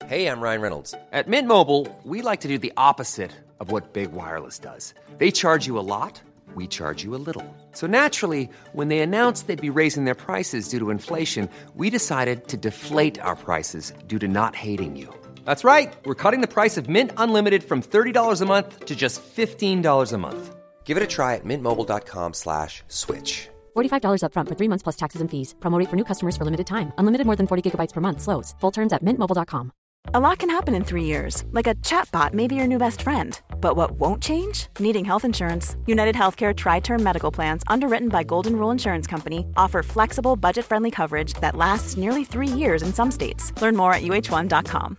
Hey, I'm Ryan Reynolds. At Mint Mobile, we like to do the opposite of what Big Wireless does. They charge you a lot, we charge you a little. So naturally, when they announced they'd be raising their prices due to inflation, we decided to deflate our prices due to not hating you. That's right. We're cutting the price of Mint Unlimited from $30 a month to just $15 a month. Give it a try at mintmobile.com/switch. $45 up front for 3 months plus taxes and fees. Promo rate for new customers for limited time. Unlimited more than 40 gigabytes per month. Slows full terms at mintmobile.com. A lot can happen in 3 years, like a chatbot may be your new best friend. But what won't change? Needing health insurance. United Healthcare Tri-Term Medical Plans, underwritten by Golden Rule Insurance Company, offer flexible, budget-friendly coverage that lasts nearly 3 years in some states. Learn more at uh1.com.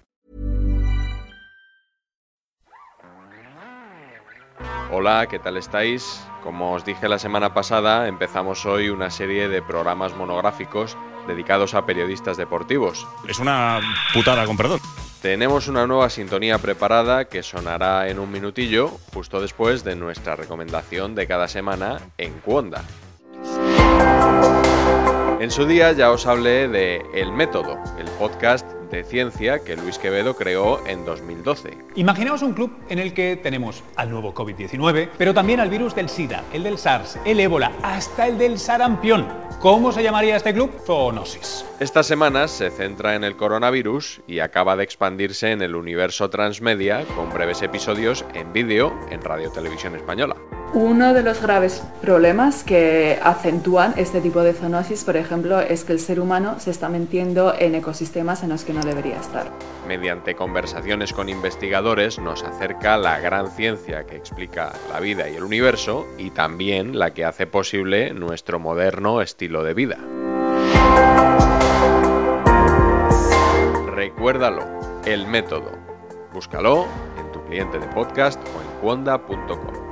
Hola, ¿qué tal estáis? Como os dije la semana pasada, empezamos hoy una serie de programas monográficos dedicados a periodistas deportivos. Es una putada, con perdón. Tenemos una nueva sintonía preparada que sonará en un minutillo, justo después de nuestra recomendación de cada semana en Cuonda. En su día ya os hablé de El Método, el podcast de ciencia que Luis Quevedo creó en 2012. Imaginaos un club en el que tenemos al nuevo COVID-19, pero también al virus del SIDA, el del SARS, el ébola, hasta el del sarampión. ¿Cómo se llamaría este club? Zoonosis. Estas semanas se centra en el coronavirus y acaba de expandirse en el universo transmedia con breves episodios en vídeo en Radio Televisión Española. Uno de los graves problemas que acentúan este tipo de zoonosis, por ejemplo, es que el ser humano se está metiendo en ecosistemas en los que no debería estar. Mediante conversaciones con investigadores nos acerca la gran ciencia que explica la vida y el universo y también la que hace posible nuestro moderno estilo de vida. Recuérdalo, El Método. Búscalo en tu cliente de podcast o en cuonda.com.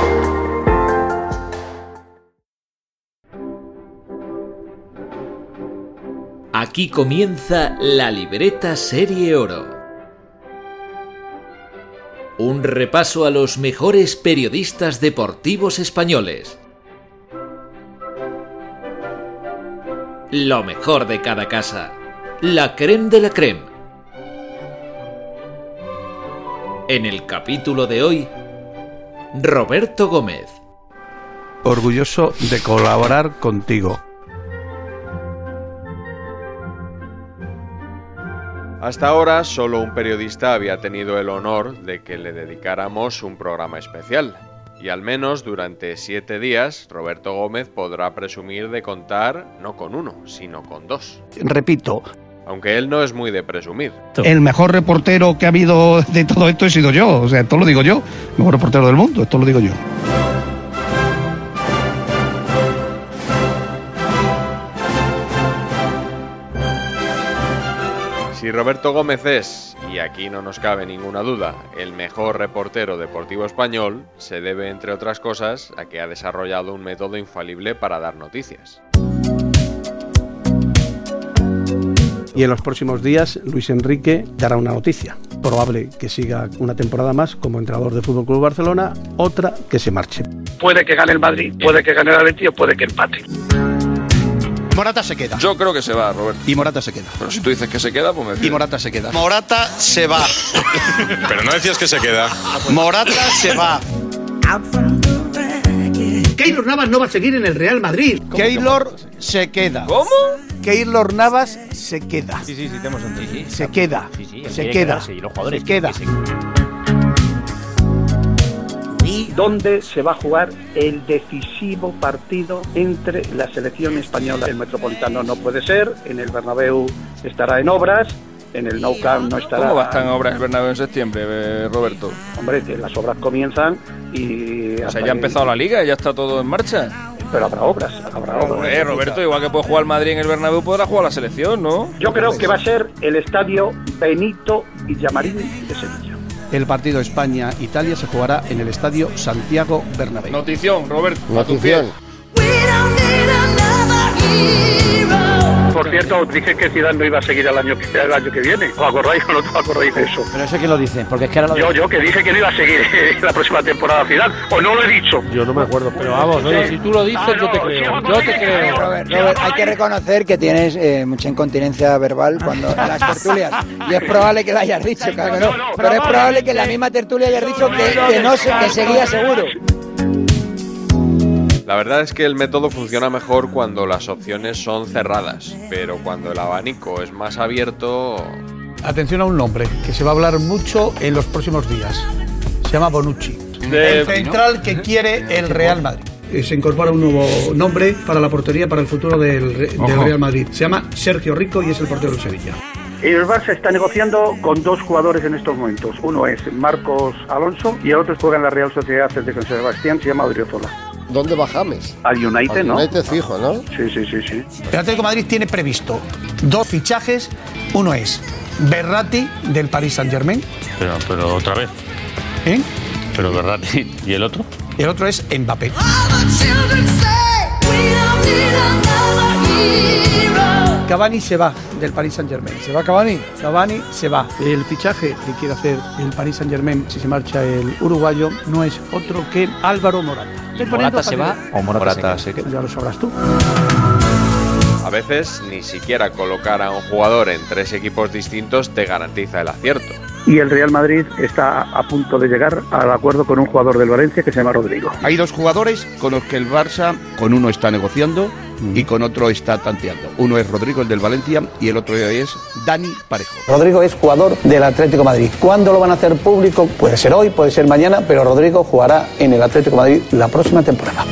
Aquí comienza la libreta Serie Oro. Un repaso a los mejores periodistas deportivos españoles. Lo mejor de cada casa. La crème de la crème. En el capítulo de hoy, Roberto Gómez. Orgulloso de colaborar contigo. Hasta ahora, solo un periodista había tenido el honor de que le dedicáramos un programa especial. Y al menos durante 7 días, Roberto Gómez podrá presumir de contar no con uno, sino con 2. Repito. Aunque él no es muy de presumir. El mejor reportero que ha habido de todo esto he sido yo. O sea, esto lo digo yo. El mejor reportero del mundo, esto lo digo yo. Si Roberto Gómez es, y aquí no nos cabe ninguna duda, el mejor reportero deportivo español, se debe, entre otras cosas, a que ha desarrollado un método infalible para dar noticias. Y en los próximos días, Luis Enrique dará una noticia. Probable que siga una temporada más como entrenador del FC Barcelona, otra que se marche. Puede que gane el Madrid, puede que gane el Atleti o puede que empate. Morata se queda. Yo creo que se va, Roberto. Y Morata se queda. Pero si tú dices que se queda, pues me fío. Y Morata se queda. Morata se va. Pero no decías que se queda. Morata se va. Keylor Navas no va a seguir en el Real Madrid. Keylor se queda. ¿Cómo? Keylor Navas se queda. Sí, te hemos entendido. Se queda. Se queda. Sí, los jugadores se queda. ¿Dónde se va a jugar el decisivo partido entre la selección española? El Metropolitano no puede ser, en el Bernabéu estará en obras, en el Nou Camp no estará. ¿Cómo va a estar en obras el Bernabéu en septiembre, Roberto? Hombre, que las obras comienzan y... O sea, ya ha empezado la liga, ya está todo en marcha. Pero habrá obras, Roberto, igual que puede jugar el Madrid en el Bernabéu, podrá jugar la selección, ¿no? Yo creo que va a ser el estadio Benito Villamarín de Sevilla. El partido España-Italia se jugará en el estadio Santiago Bernabéu. Notición, Roberto. Notición. We don't need another hero. Por cierto, dije que Zidane no iba a seguir el año que viene. ¿Os acordáis o no os acordáis de eso? Pero eso que lo dicen, porque es que ahora Yo que dije que no iba a seguir la próxima temporada Zidane, o no lo he dicho. Yo no me acuerdo, pero vamos, oye, si tú lo dices, yo te creo. Yo te creo. Robert, hay que reconocer que tienes mucha incontinencia verbal cuando en las tertulias. Y es probable que lo hayas dicho, claro que no. Pero es probable que en la misma tertulia hayas dicho que seguía seguro. La verdad es que el método funciona mejor cuando las opciones son cerradas, pero cuando el abanico es más abierto... Atención a un nombre que se va a hablar mucho en los próximos días. Se llama Bonucci. El central que quiere el Real Madrid. Se incorpora un nuevo nombre para la portería para el futuro del Real Madrid. Se llama Sergio Rico y es el portero del Sevilla. El Barça está negociando con dos jugadores en estos momentos. Uno es Marcos Alonso y el otro juega en la Real Sociedad de San Sebastián, se llama Odriozola. ¿Dónde va James? Al United, ¿no? United fijo, ¿no? Sí. El Atlético de Madrid tiene previsto 2 fichajes. Uno es Verratti del Paris Saint-Germain. Pero otra vez. ¿Eh? Pero Verratti. ¿Y el otro? Y el otro es Mbappé. Cavani se va del Paris Saint-Germain. ¿Se va Cavani? Cavani se va. El fichaje que quiere hacer el Paris Saint-Germain si se marcha el uruguayo no es otro que Álvaro Morata. ¿Morata se va o Morata se queda? Ya lo sabrás tú. A veces ni siquiera colocar a un jugador en 3 equipos distintos te garantiza el acierto. Y el Real Madrid está a punto de llegar al acuerdo con un jugador del Valencia que se llama Rodrigo. Hay 2 jugadores con los que el Barça, con uno está negociando y con otro está tanteando. Uno es Rodrigo, el del Valencia, y el otro es Dani Parejo. Rodrigo es jugador del Atlético de Madrid. ¿Cuándo lo van a hacer público? Puede ser hoy, puede ser mañana, pero Rodrigo jugará en el Atlético de Madrid la próxima temporada.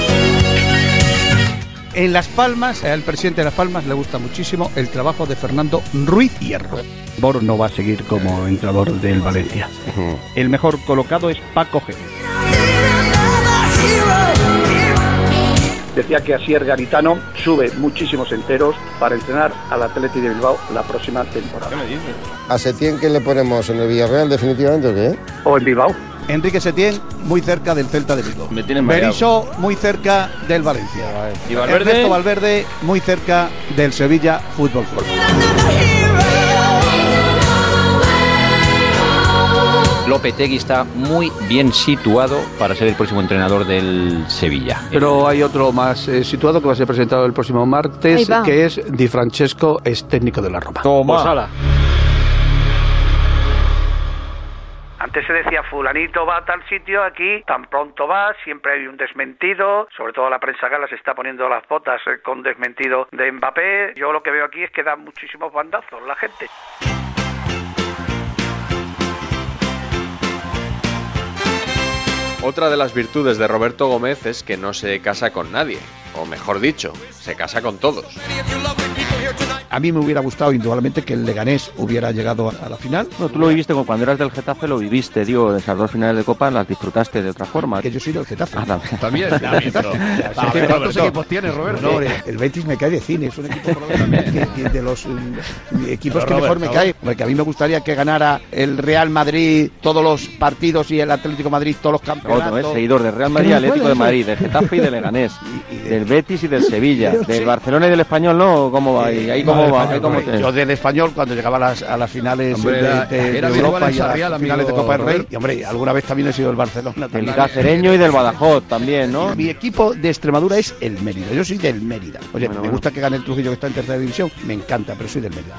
En Las Palmas, al presidente de Las Palmas le gusta muchísimo el trabajo de Fernando Ruiz Hierro. Bor no va a seguir como entrenador del Valencia. El mejor colocado es Paco Gémez. Decía que Asier Garitano sube muchísimos enteros para entrenar al Athletic de Bilbao la próxima temporada. ¿Qué me dices? ¿A Setién qué le ponemos? ¿En el Villarreal definitivamente o qué? O en Bilbao. Enrique Setién, muy cerca del Celta de Vigo. Me tienen mareado. Berizzo, muy cerca del Valencia. ¿Y Valverde? Ernesto Valverde, muy cerca del Sevilla Fútbol Club. Lopetegui está muy bien situado para ser el próximo entrenador del Sevilla. Pero hay otro más situado que va a ser presentado el próximo martes, que es Di Francesco, es técnico de la Roma. Toma. Antes se decía fulanito va a tal sitio, aquí tan pronto va, siempre hay un desmentido, sobre todo la prensa gala se está poniendo las botas con desmentido de Mbappé. Yo lo que veo aquí es que da muchísimos bandazos la gente. Otra de las virtudes de Roberto Gómez es que no se casa con nadie, o mejor dicho, se casa con todos. A mí me hubiera gustado indudablemente que el Leganés hubiera llegado a la final. No, tú lo viviste cuando eras del Getafe, lo viviste, digo, esas 2 finales de Copa las disfrutaste de otra forma. Que yo soy del Getafe. También. ¿Cuántos equipos tienes, Roberto? El Betis me cae de cine, es un equipo de los equipos que mejor me cae. Porque a mí me gustaría que ganara el Real Madrid todos los partidos y el Atlético de Madrid todos los campeonatos. Otro, seguidor del Real Madrid, Atlético de Madrid, del Getafe y del Leganés, del Betis y del Sevilla, del Barcelona y del Español, ¿no? ¿Cómo va? ¿Ahí cómo va? Yo del Español, cuando llegaba a las finales de Europa y a las finales de Copa del Rey, y hombre, alguna vez también he sido del Barcelona. Del Cacereño y del Badajoz también, ¿no? Mi equipo de Extremadura es el Mérida, yo soy del Mérida. Oye, me gusta que gane el Trujillo, que está en 3ª división, me encanta, pero soy del Mérida.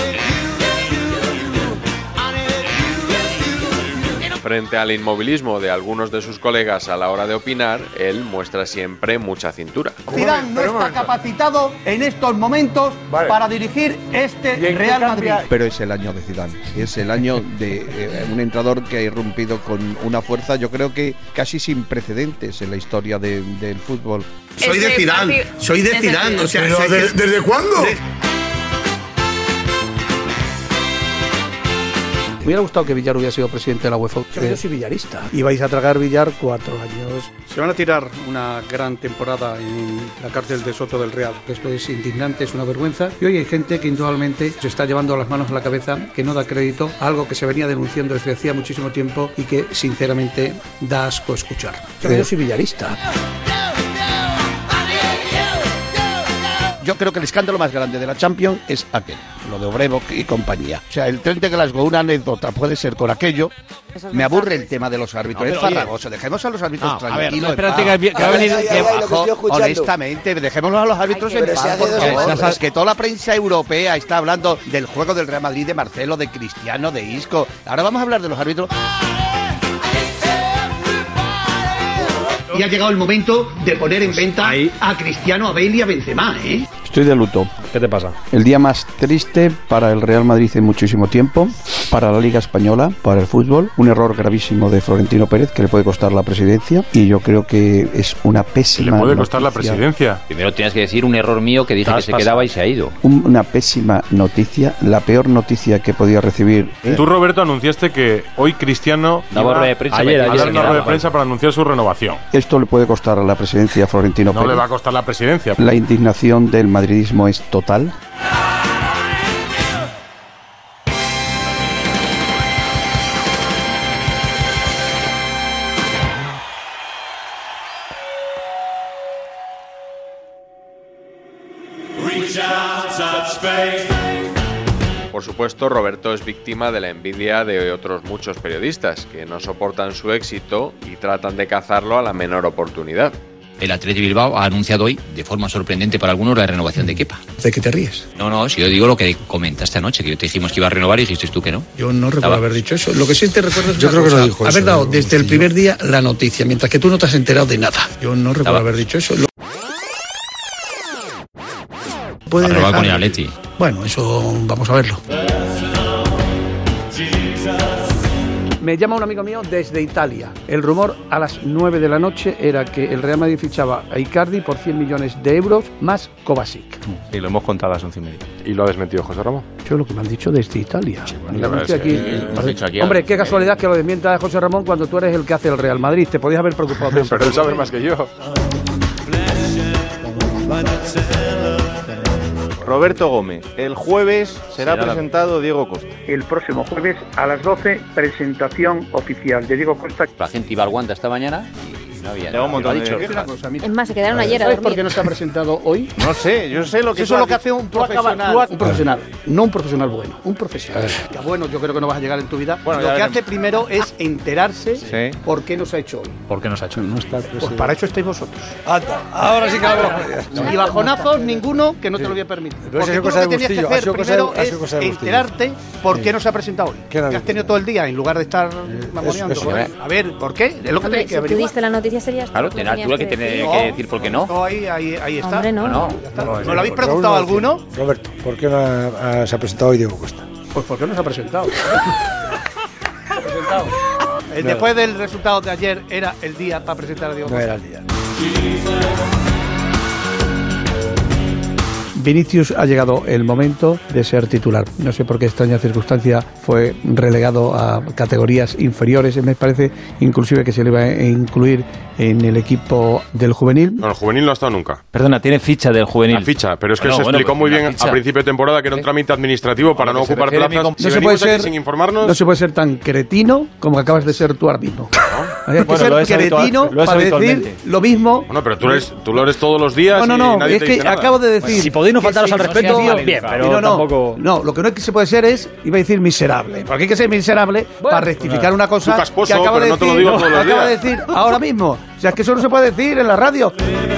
Frente al inmovilismo de algunos de sus colegas a la hora de opinar, él muestra siempre mucha cintura. Zidane no está capacitado en estos momentos para dirigir este Real Madrid. Pero es el año de Zidane, es el año de un entrenador que ha irrumpido con una fuerza, yo creo que casi sin precedentes en la historia del fútbol. Soy de Zidane, o sea, ¿Desde cuándo? Me hubiera gustado que Villar hubiera sido presidente de la UEFA. Yo soy villarista. Y vais a tragar Villar 4 años. Se van a tirar una gran temporada en la cárcel de Soto del Real. Esto es indignante, es una vergüenza. Y hoy hay gente que indudablemente se está llevando las manos a la cabeza, que no da crédito a algo que se venía denunciando desde hacía muchísimo tiempo y que sinceramente da asco escuchar. Yo soy villarista. Yo creo que el escándalo más grande de la Champions es aquel, lo de Obrevok y compañía. O sea, el tren de Glasgow, una anécdota puede ser con aquello. Me aburre el tema de los árbitros. Es farragoso. Dejemos a los árbitros tranquilos. Espérate que va a venir. Honestamente, dejémoslos a los árbitros en paz. Es que toda la prensa europea está hablando del juego del Real Madrid, de Marcelo, de Cristiano, de Isco. Ahora vamos a hablar de los árbitros. Y ha llegado el momento de poner en venta a Cristiano, a Bale y a Benzema, ¿eh? Estoy de luto. ¿Qué te pasa? El día más triste para el Real Madrid en muchísimo tiempo, para la Liga Española, para el fútbol. Un error gravísimo de Florentino Pérez que le puede costar la presidencia y yo creo que es una pésima ¿Le puede costar la presidencia? Primero tienes que decir un error mío que dije que se quedaba y se ha ido. Una pésima noticia, la peor noticia que podía recibir. Tú, Roberto, anunciaste que hoy Cristiano daba rueda de prensa a dar una rueda de prensa para anunciar su renovación. Esto le puede costar a la presidencia a Florentino Pérez. No le va a costar la presidencia. La indignación del madridismo es total. Por supuesto, Roberto es víctima de la envidia de otros muchos periodistas que no soportan su éxito y tratan de cazarlo a la menor oportunidad. El Athletic Bilbao ha anunciado hoy, de forma sorprendente para algunos, la renovación de Kepa. ¿De qué te ríes? No, si yo digo lo que comentaste anoche, que yo te dijimos que iba a renovar y dijiste tú que no. Yo no recuerdo haber dicho eso. Lo que sí te recuerdo es yo creo que lo dijo haber dado desde el primer día la noticia, mientras que tú no te has enterado de nada. Yo no recuerdo haber dicho eso. Puede renovar con el Athletic. Bueno, eso vamos a verlo. Me llama un amigo mío desde Italia. El rumor a las 9 de la noche era que el Real Madrid fichaba a Icardi por 100 millones de euros más Kovacic. Y lo hemos contado a las 11:30. ¿Y lo ha desmentido José Ramón? Yo lo que me han dicho desde Italia. Aquí, hombre, qué casualidad que lo desmienta José Ramón cuando tú eres el que hace el Real Madrid. Te podías haber preocupado. Pero él sabe más que yo. Roberto Gómez, el jueves será presentado Diego Costa. El próximo jueves a las 12, presentación oficial de Diego Costa. La gente iba al Guanta esta mañana y no había un montón de quejas. Es más, se quedaron ayer a ¿Sabes dormir. por qué no se ha presentado hoy? No sé, yo sé lo que eso es lo que hace un profesional. Un profesional, no un profesional bueno, un profesional. Ya bueno, yo creo que no vas a llegar en tu vida. Bueno, lo que hace primero es enterarse por qué no se ha hecho hoy. ¿Por qué no se ha hecho? No está pues para eso estáis vosotros. Ahora sí que hablamos. Y bajonazos ninguno que no te lo voy a permitir. Porque tú lo que tenías que hacer primero es enterarte por qué no se ha presentado hoy. Que has tenido todo el día en lugar de estar mamoneando. A ver, ¿por qué? Es lo que tenéis que averiguar. Si tú diste la noticia serías claro, tenés tú que tener que decir por qué no. No, ahí está. Hombre, no. ¿No lo habéis preguntado a alguno? Roberto, ¿por qué no se ha presentado hoy Diego Costa? Pues ¿por qué no se ha presentado? Después del resultado de ayer, ¿era el día para presentar a Diego Costa? No era el día. Vinicius, ha llegado el momento de ser titular. No sé por qué extraña circunstancia fue relegado a categorías inferiores. Me parece inclusive que se le va a incluir en el equipo del juvenil. No, el juvenil no ha estado nunca. Perdona, tiene ficha del juvenil. La ficha, pero es que se explicó muy bien a principio de temporada que era un trámite administrativo para no ocupar plazas. No se puede ser sin informarnos. No se puede ser tan cretino como acabas de ser tú ahora mismo. Hay que ser cretino para decir lo mismo. Bueno, pero tú lo eres todos los días. No, es que acabo de decir. Si podéis no faltaros al respeto, bien, pero tampoco. No, lo que no se puede ser es, iba a decir miserable. Porque hay que ser miserable para rectificar una cosa casposo, que acabo de decir. No te lo digo todos los días. Acabo de decir ahora mismo. O sea, es que eso no se puede decir en la radio.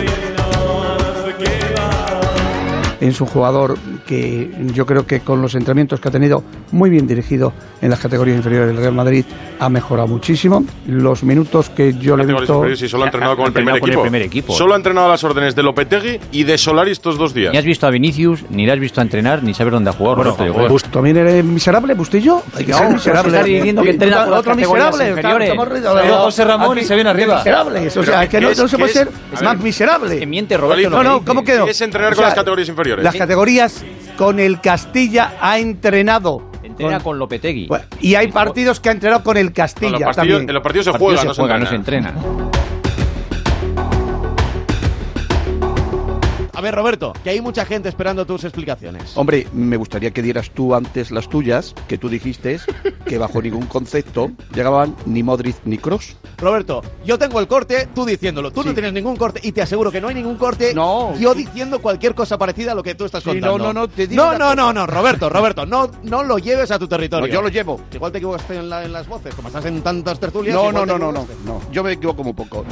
Es un jugador que yo creo que con los entrenamientos que ha tenido muy bien dirigido en las categorías inferiores del Real Madrid ha mejorado muchísimo. Los minutos que yo le he visto... Sí, solo ha entrenado con el primer equipo. Solo ha entrenado a las órdenes de Lopetegui y de Solari estos 2 días. Ni has visto a Vinicius, ni le has visto a entrenar, ni sabes dónde ha jugado. Pues también eres miserable, Bustillo. Hay que ser miserable. Está diciendo que entrena con otro miserable. José Ramón y se viene arriba. Miserables. O sea, que no se puede ser más miserable. Que miente Roberto. No, ¿cómo quedó? Es entrenar con las categorías inferiores. Las categorías con el Castilla ha entrenado. Entrena con Lopetegui. Y hay partidos que ha entrenado con el Castilla también. En los partidos se juega, no se entrena. A ver, Roberto, que hay mucha gente esperando tus explicaciones. Hombre, me gustaría que dieras tú antes las tuyas, que tú dijiste, que bajo ningún concepto llegaban ni Modric ni Kroos. Roberto, yo tengo el corte, tú diciéndolo. Tú no tienes ningún corte y te aseguro que no hay ningún corte. No. Yo diciendo cualquier cosa parecida a lo que tú estás contando. No, te digo. No, Roberto, no lo lleves a tu territorio. No, yo lo llevo. Igual te equivocaste en las voces, como estás en tantas tertulias. No. Yo me equivoco muy poco.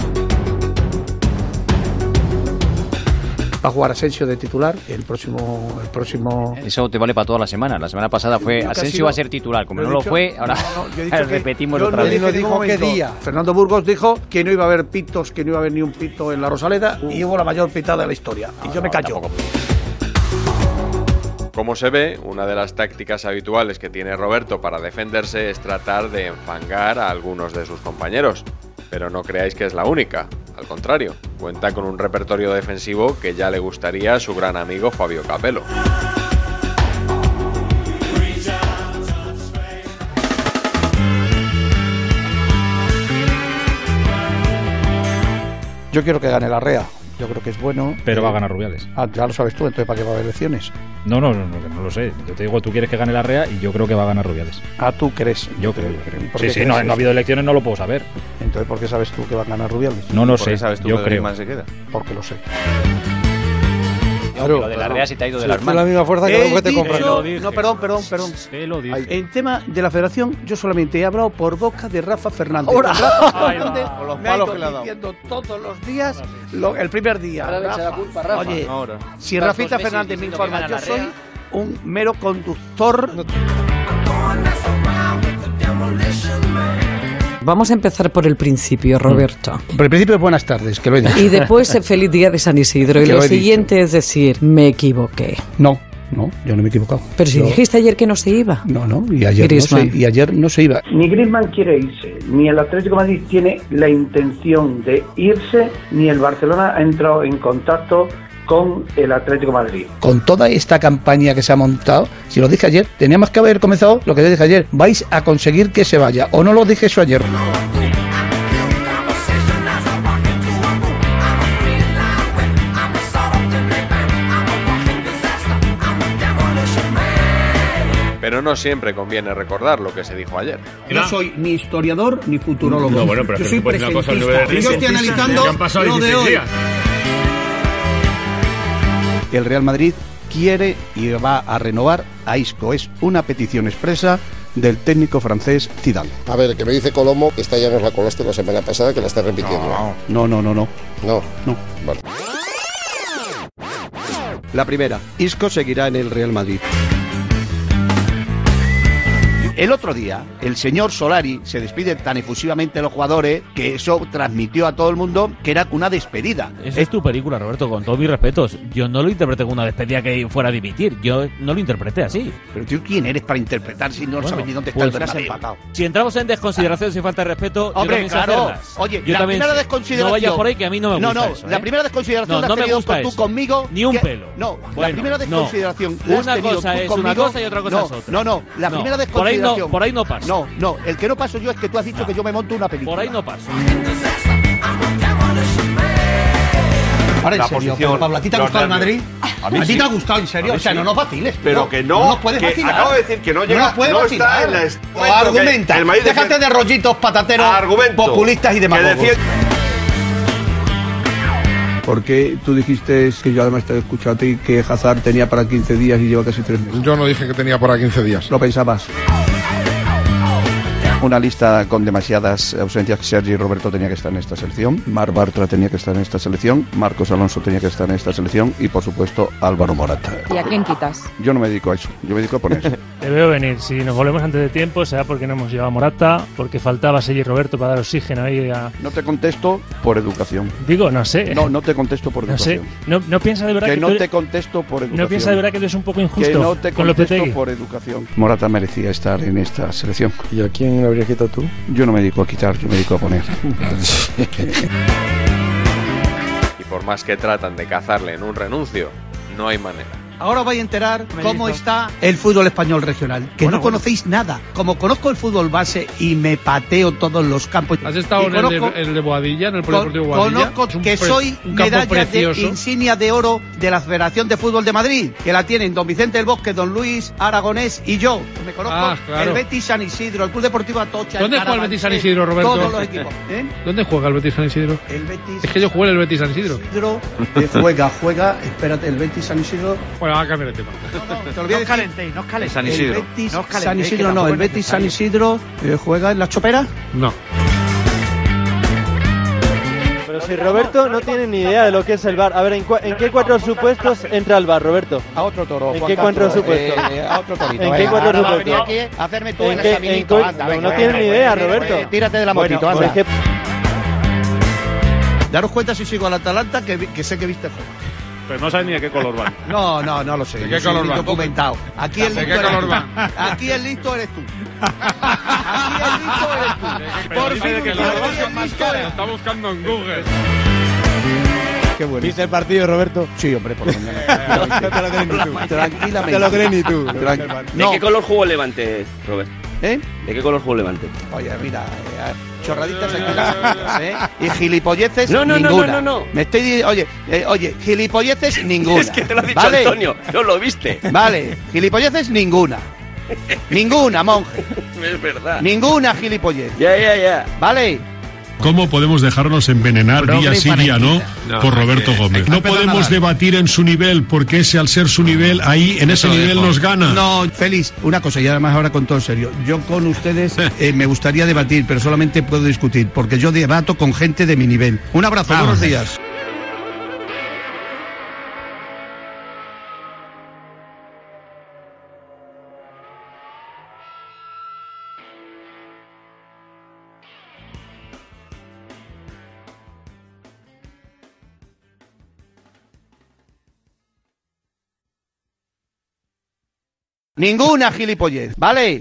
Va a jugar Asensio de titular el próximo. Eso te vale para toda la semana. La semana pasada fue Asensio va a ser titular. Como no lo fue, ahora repetimos otra vez. No dijo qué día. Fernando Burgos dijo que no iba a haber pitos, que no iba a haber ni un pito en la Rosaleda y hubo la mayor pitada de la historia. Y yo me callo. Como se ve, una de las tácticas habituales que tiene Roberto para defenderse es tratar de enfangar a algunos de sus compañeros. Pero no creáis que es la única, al contrario, cuenta con un repertorio defensivo que ya le gustaría a su gran amigo Fabio Capello. Yo quiero que gane la Rea. Yo creo que es bueno. Pero va a ganar Rubiales. Ya lo sabes tú, entonces ¿para qué va a haber elecciones? No lo sé. Yo te digo, tú quieres que gane la Rea y yo creo que va a ganar Rubiales. ¿Tú crees? Yo creo. Sí, no ha habido elecciones, no lo puedo saber. Entonces, ¿por qué sabes tú que va a ganar Rubiales? No lo sé, sabes tú yo que creo. se queda? Porque lo sé. Claro, lo de la Rea se te ha ido de las manos. La misma fuerza que lo que te compras. No, perdón. Te lo dije. En tema de la federación, yo solamente he hablado por boca de Rafa Fernández. Rafa Fernández con los me ha palos ido que le ha dado. diciendo todos los días, el primer día. Ahora le echa la culpa a Rafa. Oye, Ahora. si Rafita Fernández me informa, yo soy un mero conductor. Vamos a empezar por el principio, Roberto. Por el principio, buenas tardes, que lo he dicho. Y después, feliz día de San Isidro. Y Que lo lo he siguiente es decir, me equivoqué. No, yo no me he equivocado. Pero si dijiste ayer que no se iba. No, y ayer no se iba. Ni Griezmann quiere irse, ni el Atlético de Madrid tiene la intención de irse, ni el Barcelona ha entrado en contacto con el Atlético de Madrid. Con toda esta campaña que se ha montado, si lo dije ayer, teníamos que haber comenzado lo que yo dije ayer. Vais a conseguir que se vaya. ¿O no lo dije eso ayer? Pero no siempre conviene recordar lo que se dijo ayer. No soy ni historiador ni futurólogo. No, bueno, pero yo soy presentista. Yo estoy analizando lo de hoy. El Real Madrid quiere y va a renovar a Isco. Es una petición expresa del técnico francés Zidane. A ver, que me dice Colombo, esta ya nos la colaste la semana pasada, que la está repitiendo. No. No. Vale. La primera, Isco seguirá en el Real Madrid. El otro día, el señor Solari se despide tan efusivamente de los jugadores que eso transmitió a todo el mundo que era una despedida. Esa es tu película, Roberto, con todos mis respetos. Yo no lo interpreté como una despedida que fuera a dimitir. Yo no lo interpreté así. Pero tú, ¿quién eres para interpretar si no sabes ni dónde está el Bernabéu? Si entramos en desconsideraciones y falta de respeto, hombre, yo también sé hacerlas. Oye, yo la primera desconsideración... No vayas por ahí, que a mí no me gusta eso, la primera desconsideración la has tenido tú conmigo... Ni un pelo. No, la primera desconsideración la has tenido tú conmigo... Una cosa y otra cosa es otra. No, la primera desconsideración... Por ahí no pasa. No, el que no paso yo es que tú has dicho que yo me monto una película. Por ahí no paso. Ahora, en serio, Pablo, ¿a ti te ha gustado el Madrid? A mí ¿A ti sí. te ha gustado, en serio? O sea, no nos vaciles. Pero que no, no nos puedes que vacilar. acabo de decir que no llega, no está en la... O argumenta. Déjate de rollitos patateros, populistas y demagogos. Porque tú dijiste que yo además te he escuchado a ti que Hazard tenía para 15 días y lleva casi 3 meses. Yo no dije que tenía para 15 días. Lo pensabas. Una lista con demasiadas ausencias. Sergi Roberto tenía que estar en esta selección, Marc Bartra tenía que estar en esta selección, Marcos Alonso tenía que estar en esta selección y por supuesto Álvaro Morata. ¿Y a quién quitas? Yo no me dedico a eso, yo me dedico a poner eso. Te veo venir, si nos volvemos antes de tiempo será porque no hemos llevado a Morata, porque faltaba Sergi Roberto para dar oxígeno ahí a... No te contesto por educación. Digo, no sé. No te contesto por educación. No sé, no piensa de verdad que no te contesto por educación. No piensa de verdad que eres un poco injusto. Que no te con contesto por educación. Morata merecía estar en esta selección. ¿Y a quién habrías quitado tú? Yo no me dedico a quitar, yo me dedico a poner. Y por más que tratan de cazarle en un renuncio, no hay manera. Ahora os vais a enterar cómo está el fútbol español regional, que no conocéis nada. Como conozco el fútbol base y me pateo todos los campos. ¿Has estado en el de Boadilla, en el Polideportivo Boadilla? Conozco que soy medalla de insignia de oro de la Federación de Fútbol de Madrid, que la tienen don Vicente del Bosque, don Luis Aragonés y yo. Me conozco el Betis San Isidro, el Club Deportivo Atocha. ¿Dónde juega el Betis San Isidro, Roberto? Todos los equipos. ¿Dónde juega el Betis San Isidro? El Betis. Es que yo jugué en el Betis San Isidro. Juega, espérate, el Betis San Isidro. Bueno, vamos a cambiar el tema. Te olvides. No os calentéis. San Isidro. El Betis San Isidro no, el Betis San Isidro juega en la Chopera. No. Pero si Roberto no tiene ni idea de lo que es el VAR. A ver, ¿en qué 4 supuestos entra el VAR, Roberto? A otro toro. ¿En qué 4 supuestos? A otro torito. ¿En qué 4 supuestos? Aquí hacerme tú el examinito. No tienes ni idea, Roberto. Tírate de la motito, anda. Daros cuenta si sigo al Atalanta, que sé que viste juego. Pero no sabes ni de qué color van. No lo sé. ¿De qué color van? Documentado. Aquí el listo eres tú. Por fin está buscando en Google. Qué bueno. ¿Viste el partido, Roberto? Sí, hombre, por lo menos. No te lo crees ni tú. Tranquilamente. No te lo crees ni tú. ¿De qué color jugó el Levante, Robert? ¿De qué color jugó el Levante? Oye, mira, chorraditas y gilipolleces ninguna. No. Me estoy oye, gilipolleces ninguna. Es que te lo ha dicho Antonio, no lo viste. Vale, gilipolleces ninguna. Ninguna, monje. Es verdad. Ninguna gilipollez. Ya. Vale. ¿Cómo podemos dejarnos envenenar día sí día no por Roberto Gómez? No podemos debatir en su nivel, porque ese al ser su nivel, ahí en ese nivel nos gana. No, Félix, una cosa, y además ahora con todo en serio. Yo con ustedes me gustaría debatir, pero solamente puedo discutir, porque yo debato con gente de mi nivel. Un abrazo, buenos días. Ninguna gilipollez, ¿vale?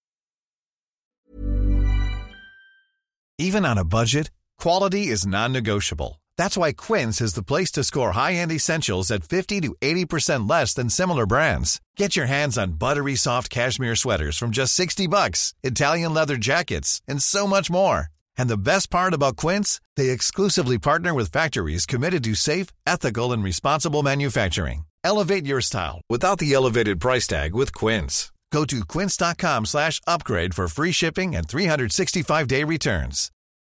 Even on a budget, quality is non-negotiable. That's why Quince is the place to score high-end essentials at 50 to 80% less than similar brands. Get your hands on buttery soft cashmere sweaters from just $60, Italian leather jackets, and so much more. And the best part about Quince, they exclusively partner with factories committed to safe, ethical, and responsible manufacturing. Elevate your style without the elevated price tag with Quince. Go to quince.com/upgrade for free shipping and 365-day returns.